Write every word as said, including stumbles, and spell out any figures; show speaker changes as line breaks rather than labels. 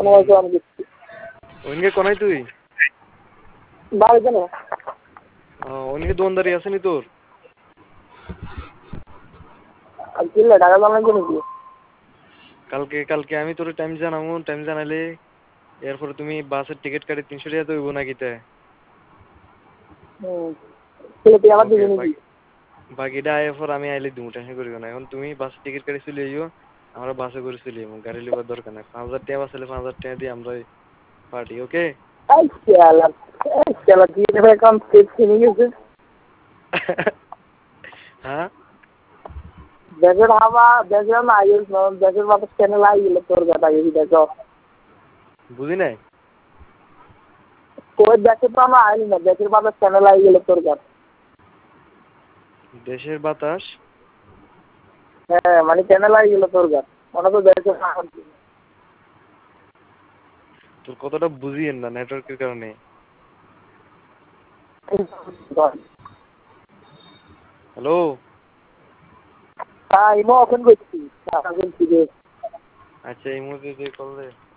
অনবরত আমি দেখছি
ওইনকে কোনায় তুই
বাড়ি কেন
ওইনকে দোনদারি আছে নি তোর
আর কিল্লা ঢাকা জানাই কোন কি
কালকে কালকে আমি তোর টাইম জানাবো টাইম জানালে এরপরে তুমি বাসের টিকিট কাটে তিনশো টাকা তো হইব না কিতে
হুম তাহলে তুই আমার দিবি নাকি
বাকিটা আয়ের পর আমি আইলে দিব টেনশন করিও না এখন তুমি বাসের টিকিট কাটে চলে যাইও আমরা বাসে করে চলে যাবো গাড়ি লিবার দরকার নাই পাঁচ হাজার টাকা বাঁচলে পাঁচ হাজার টাকা দিয়ে আমরা পার্টি ওকে
এই শালা এই শালা কি রে কাম ঠিক কিনে গেছে
হ্যাঁ
দেশের হাওয়া দেশের না আইস না দেশের বাতাস কেন লাগিয়ে তোর কথা এই দেখো
বুঝি নাই
কোই দেশে তো আমরা আইনি না দেশের বাতাস কেন লাগিয়ে গেল তোর কথা
দেশের বাতাস
হ্যাঁ মানে কেন লাগিয়ে গেল তোর কথা ওটা তো দেশের
তোর কথাটা বুঝিয়েন না নেটওয়ার্কের কারণে হ্যালো
হ্যাঁ ইমো ওপেন করছি
আচ্ছা এই মুহূর্তে কল দে